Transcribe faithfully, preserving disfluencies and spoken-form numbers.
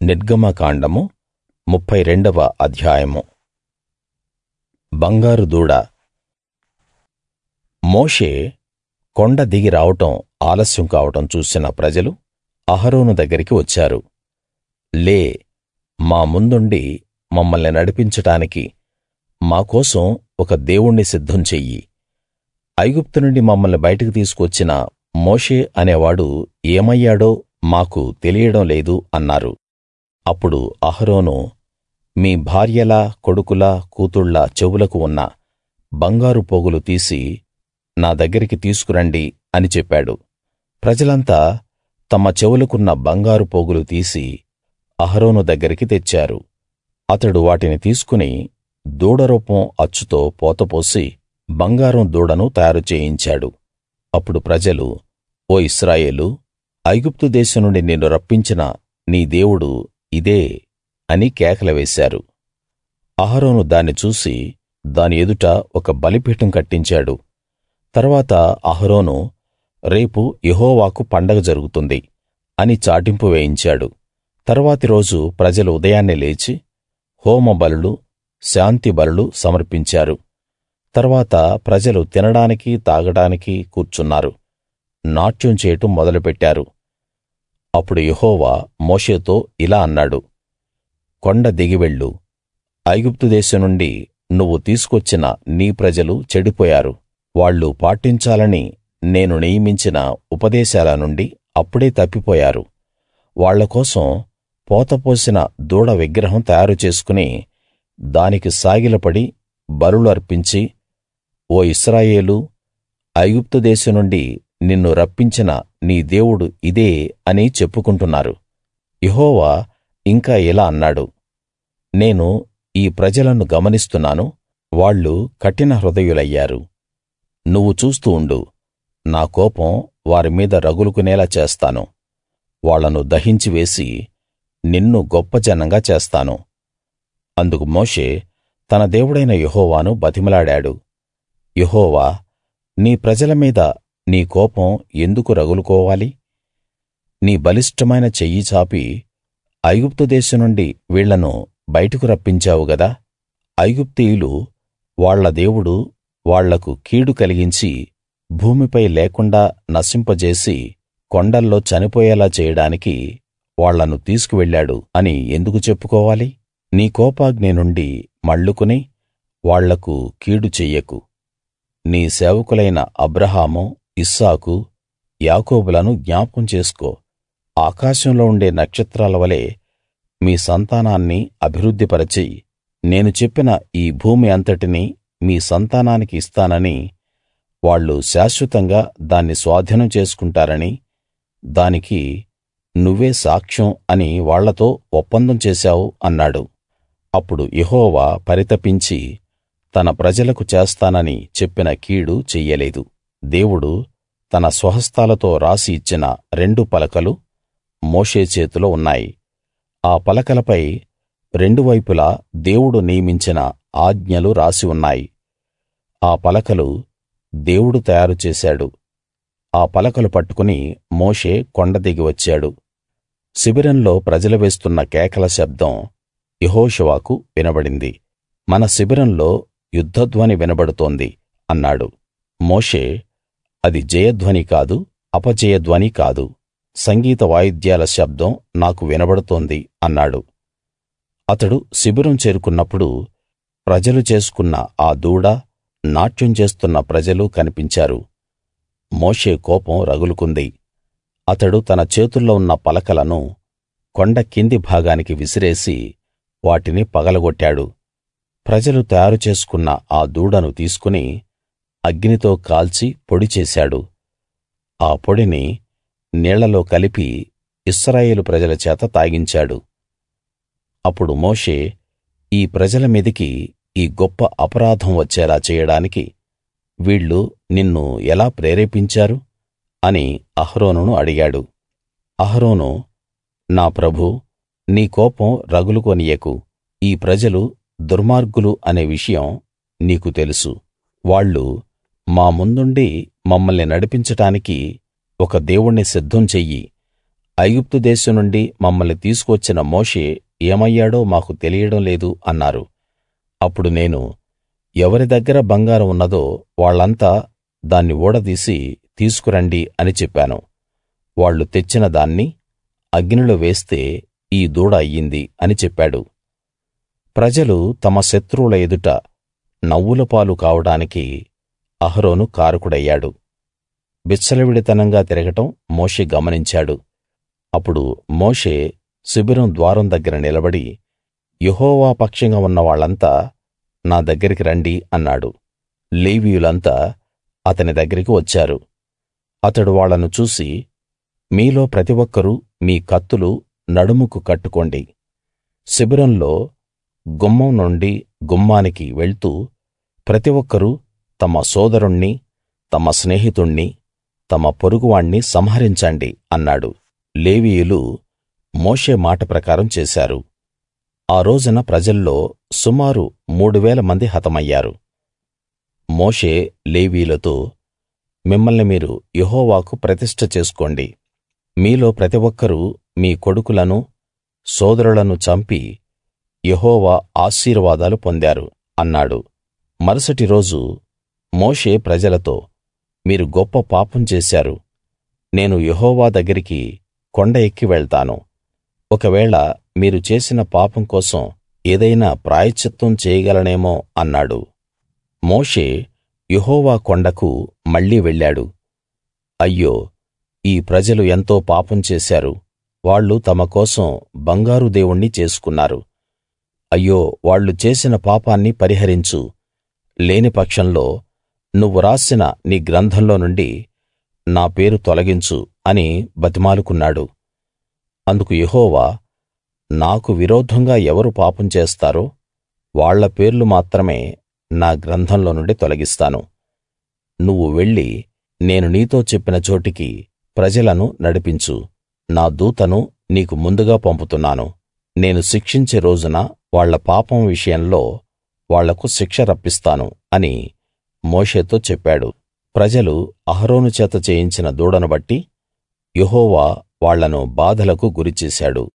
నిర్గమకాండము ముప్ఫై రెండవ అధ్యాయము. బంగారు దూడ. మోషే కొండ దిగి రావడం ఆలస్యం కావడం చూసిన ప్రజలు అహరోను దగ్గరికి వచ్చారు. లే, మా ముందుండి మమ్మల్ని నడిపించడానికి మా కోసం ఒక దేవుణ్ణి సిద్ధం చెయ్యి. ఐగుప్తు నుండి మమ్మల్ని బయటకు తీసుకువచ్చిన మోషే అనేవాడు ఏమయ్యాడో మాకు తెలియడం లేదు అన్నారు. అప్పుడు అహరోను, మీ భార్యల, కొడుకుల, కూతుళ్ళ చెవులకు ఉన్న బంగారు పోగులు తీసి నా దగ్గరికి తీసుకురండి అని చెప్పాడు. ప్రజలంతా తమ చెవులకున్న బంగారు పోగులు తీసి అహరోను దగ్గరికి తెచ్చారు. అతడు వాటిని తీసుకుని దూడ రూపం అచ్చుతో పోతపోసి బంగారం దూడను తయారు చేయించాడు. అప్పుడు ప్రజలు, ఓ ఇశ్రాయేలూ, ఐగుప్తు దేశం నుండి నిన్ను రప్పించిన నీ దేవుడు ఇదే అని కేకలు వేశారు. అహరోను దాన్ని చూసి దాని ఎదుట ఒక బలిపీఠం కట్టించాడు. తరువాత అహరోను, రేపు యెహోవాకు పండగ జరుగుతుంది అని చాటింపు వేయించాడు. తరువాతి రోజు ప్రజలు ఉదయాన్నే లేచి హోమ బలులు, శాంతి బలులు సమర్పించారు. తరువాత ప్రజలు తినడానికి తాగడానికి కూర్చున్నారు. నాట్యం చేయడం మొదలుపెట్టారు. అప్పుడు యెహోవా మోషేతో ఇలా అన్నాడు, కొండ దిగి వెళ్ళు. ఐగుప్తు దేశం నుండి నువ్వు తీసుకొచ్చిన నీ ప్రజలు చెడిపోయారు. వాళ్ళు పాటించాలని నేను నియమించిన ఉపదేశాల నుండి అప్పుడే తప్పిపోయారు. వాళ్ళ కోసం పోతపోసిన దూడ విగ్రహం తయారు చేసుకుని దానికి సాగిలపడి బలులు అర్పించి, ఓ ఇశ్రాయేలూ, ఐగుప్తు దేశం నుండి నిన్ను రప్పించిన నీ దేవుడు ఇదే అని చెప్పుకుంటున్నారు. యెహోవా ఇంకా ఇలా అన్నాడు, నేను ఈ ప్రజలను గమనిస్తున్నాను. వాళ్ళు కఠిన హృదయులయ్యారు. నువ్వు చూస్తూ ఉండు, నా కోపం వారి మీద రగులుకునేలా చేస్తాను. వాళ్ళను దహించి వేసి నిన్ను గొప్ప జనంగా చేస్తాను. అందుకు మోషే తన దేవుడైన యెహోవాను బతిమిలాడాడు. యెహోవా, నీ ప్రజల మీద నీ కోపం ఎందుకు రగులుకోవాలి? నీ బలిష్టమైన చెయ్యి చాపి ఐగుప్తు దేశం నుండి వీళ్లను బయటకు రప్పించావు గదా. ఐగుప్తీయులు వాళ్ళ దేవుడు వాళ్లకు కీడు కలిగించి భూమిపై లేకుండా నశింపజేసి కొండల్లో చనిపోయేలా చేయడానికి వాళ్ళను తీసుకువెళ్ళాడు అని ఎందుకు చెప్పుకోవాలి? నీ కోపాగ్ని నుండి మళ్లుకుని వాళ్లకు కీడు చెయ్యకు. నీ సేవకులైన అబ్రాహాము, ఇస్సాకు, యాకోబులను జ్ఞాపకం చేసుకో. ఆకాశంలో ఉండే నక్షత్రాల వలె మీ సంతానాన్ని అభివృద్ధిపరచి నేను చెప్పిన ఈ భూమి అంతటినీ మీ సంతానానికి ఇస్తానని, వాళ్ళు శాశ్వతంగా దాన్ని స్వాధీనం చేసుకుంటారని, దానికి నువ్వే సాక్ష్యం అని వాళ్ళతో ఒప్పందం చేశావు అన్నాడు. అప్పుడు యెహోవా పరితపించి తన ప్రజలకు చేస్తానని చెప్పిన కీడు చెయ్యలేదు. దేవుడు తన స్వహస్తాలతో రాసి ఇచ్చిన రెండు పలకలు మోషే చేతిలో ఉన్నాయి. ఆ పలకలపై రెండు వైపులా దేవుడు నియమించిన ఆజ్ఞలు రాసి ఉన్నాయి. ఆ పలకలు దేవుడు తయారు చేశాడు. ఆ పలకలు పట్టుకుని మోషే కొండ దిగి వచ్చాడు. శిబిరంలో ప్రజలు వేస్తున్న కేకల శబ్దం యెహోషువకు వినబడింది. మన శిబిరంలో యుద్ధధ్వని వినబడుతోంది అన్నాడు. మోషే, అది జయధ్వని కాదు, అపజయధ్వని కాదు, సంగీత వాయిద్యాల శబ్దం నాకు వినబడుతోంది అన్నాడు. అతడు శిబిరం చేరుకున్నప్పుడు ప్రజలు చేసుకున్న ఆ దూడ, నాట్యం చేస్తున్న ప్రజలు కనిపించారు. మోషే కోపం రగులుకుంది. అతడు తన చేతుల్లో ఉన్న పలకలను కొండ కింది భాగానికి విసిరేసి వాటిని పగలగొట్టాడు. ప్రజలు తయారు చేసుకున్న ఆ దూడను తీసుకుని అగ్నితో కాల్చి పొడి చేశాడు. ఆ పొడిని నీళ్లలో కలిపి ఇశ్రాయేలు ప్రజల చేత తాగించాడు. అప్పుడు మోషే, ఈ ప్రజల మీదికి ఈ గొప్ప అపరాధం వచ్చేలా చేయడానికి వీళ్ళు నిన్ను ఎలా ప్రేరేపించారు అని అహరోనును అడిగాడు. అహరోను, నా ప్రభూ, నీ కోపం రగులుకోనియ్యకు. ఈ ప్రజలు దుర్మార్గులు అనే విషయం నీకు తెలుసు. వాళ్ళు మా ముందుండి మమ్మల్ని నడిపించడానికి ఒక దేవుణ్ణి సిద్ధం చెయ్యి. ఐగుప్తు దేశం నుండి మమ్మల్ని తీసుకువచ్చిన మోషే ఏమయ్యాడో మాకు తెలియడం లేదు అన్నారు. అప్పుడు నేను, ఎవరి దగ్గర బంగారం ఉన్నదో వాళ్ళంతా దాన్ని ఊడదీసి తీసుకురండి అని చెప్పాను. వాళ్ళు తెచ్చిన దాన్ని అగ్నిలో వేస్తే ఈ దూడ అయ్యింది అని చెప్పాడు. ప్రజలు తమ శత్రువుల ఎదుట నవ్వుల పాలు కావడానికి అహరోను కారకుడయ్యాడు. బిచ్చలవిడితనంగా తిరగటం మోషే గమనించాడు. అప్పుడు మోషే శిబిరం ద్వారం దగ్గర నిలబడి, యెహోవా పక్షంగా ఉన్న వాళ్ళంతా నా దగ్గరికి రండి అన్నాడు. లేవీయులంతా అతని దగ్గరికి వచ్చారు. అతడు వాళ్ళను చూసి, మీలో ప్రతి ఒక్కరూ మీ కత్తులు నడుముకు కట్టుకోండి. శిబిరంలో గుమ్మం నుండి గుమ్మానికి వెళ్తూ ప్రతి ఒక్కరూ తమ సోదరుణ్ణి, తమ స్నేహితుణ్ణి, తమ పొరుగువాణ్ణి సంహరించండి అన్నాడు. లేవీయులు మోషే మాట ప్రకారం చేశారు. ఆ రోజున ప్రజల్లో సుమారు మూడు వేల మంది హతమయ్యారు. మోషే లేవీయులతో, మిమ్మల్ని మీరు యెహోవాకు ప్రతిష్ఠ చేసుకోండి. మీలో ప్రతి ఒక్కరూ మీ కొడుకులను, సోదరులను చంపి యెహోవా ఆశీర్వాదాలు పొందారు అన్నాడు. మరుసటి రోజు మోషే ప్రజలతో, మీరు గొప్ప పాపం చేశారు. నేను యెహోవా దగ్గరికి కొండ ఎక్కి వెళ్తాను. ఒకవేళ మీరు చేసిన పాపం కోసం ఏదైనా ప్రాయశ్చిత్తం చేయగలనేమో అన్నాడు. మోషే యెహోవా కొండకు మళ్ళీ వెళ్ళాడు. అయ్యో, ఈ ప్రజలు ఎంతో పాపం చేశారు. వాళ్ళు తమ కోసం బంగారు దేవుణ్ణి చేసుకున్నారు. అయ్యో, వాళ్ళు చేసిన పాపాన్ని పరిహరించు. లేని పక్షంలో నువ్వు రాసిన నీ గ్రంథంలో నుండి నా పేరు తొలగించు అని బతిమాలుకున్నాడు. అందుకు యెహోవా, నాకు విరోధంగా ఎవరు పాపం చేస్తారో వాళ్ళ పేర్లు మాత్రమే నా గ్రంథంలో నుండి తొలగిస్తాను. నువ్వు వెళ్ళి నేను నీతో చెప్పిన చోటికి ప్రజలను నడిపించు. నా దూతను నీకు ముందుగా పంపుతున్నాను. నేను శిక్షించే రోజున వాళ్ళ పాపం విషయంలో వాళ్లకు శిక్ష రప్పిస్తాను అని మోషేతో చెప్పాడు. ప్రజలు అహరోను చేత చేయించిన దూడను బట్టి యెహోవా వాళ్ళను బాధలకు గురిచేశాడు.